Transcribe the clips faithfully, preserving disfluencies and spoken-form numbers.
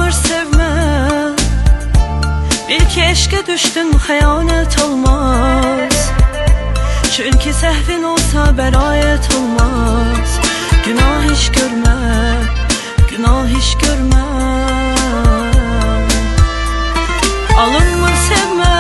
alınmır sevme. Bil ki eşke düştün xəyanət olmaz. Çünkü səhvin olsa bərayət olmaz. Günah iş görmə, günah iş görmə. Alınmır sevmə.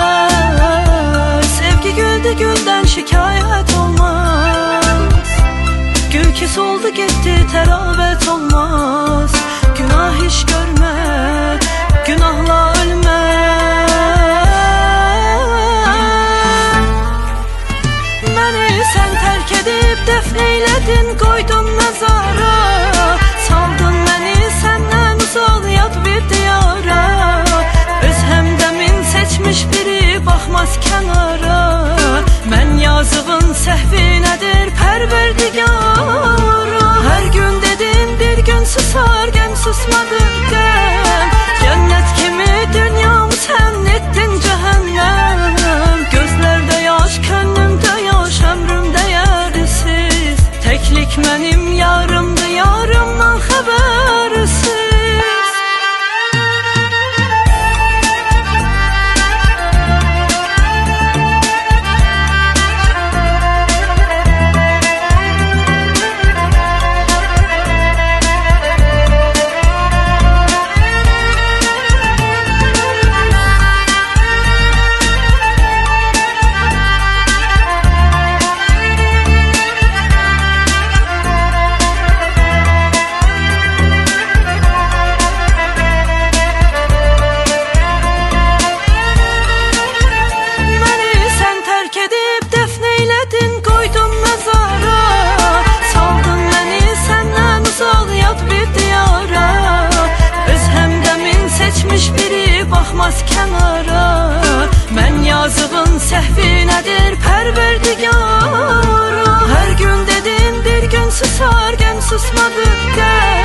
Sevgi güldü gülden şikayet olmaz. Gül ki soldu gitti teravət olmaz. Günah iş görmə, günahla ölmə. Məni sən tərk edib dəfn eyledin, qoydun məzara. Saldın məni səndən uzaq yad bir diyara. Öz həmdəmin seçmiş biri baxmaz kənara. Mən yazığın səhvi nədir Pərverdigara. Hər gün dedin bir gün susar, gəm susmadı qəm. Cənnət kimi dünyamı sən etdin cəhənnəm. Gözlərdə yaş, könlümdə yaş, ömrümdə yersiz. Təklik mənim yarımdı, yarımdan xəbərsiz. Baxmaz kənara. Mən yazığın səhvi nədir Pərverdigara. Hər gün dedin bir gün susar, gəm susmadı qəm.